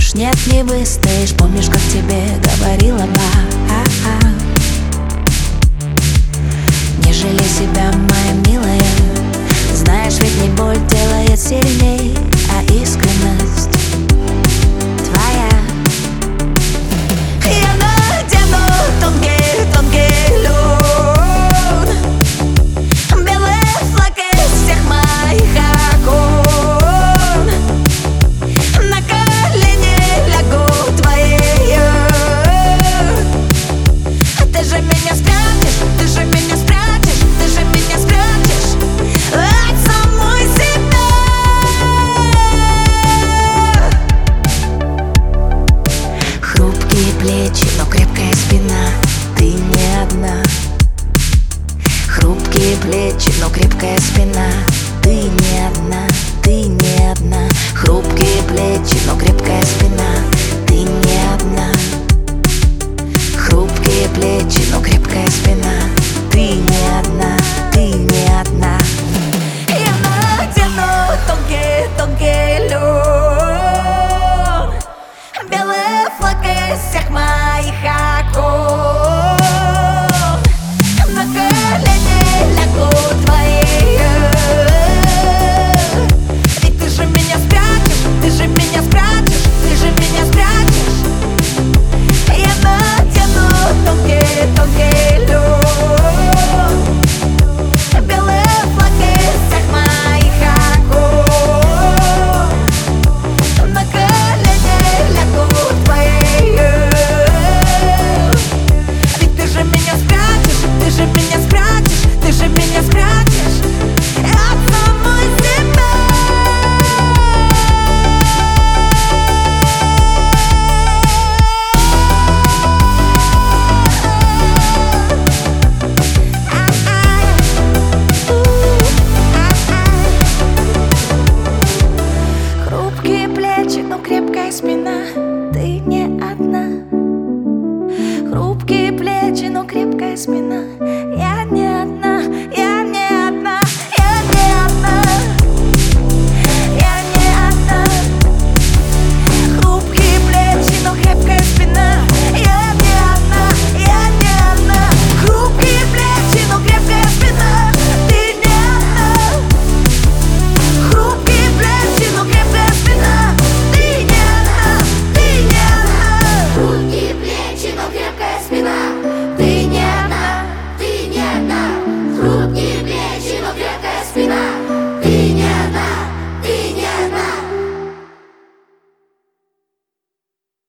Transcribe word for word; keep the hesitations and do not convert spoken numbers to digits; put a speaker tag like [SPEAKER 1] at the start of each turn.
[SPEAKER 1] уж нет, не выстоишь. Помнишь, как тебе говорила ба-а-а. Не жалей себя, моя милая. Знаешь, ведь не боль делает сильней, а искренность твоя. Я надену тонкий, тонкий лед, белый флаг из всех моих окон. На колени лягу твои. Ты же меня спрячешь, ты же меня спрячешь, ты же меня спрячешь от самой себя. Хрупкие плечи, но крепкая спина, ты не одна. Хрупкие плечи, но крепкая спина, ты не одна, ты не одна. Хрупкие плечи, но крепкая спина.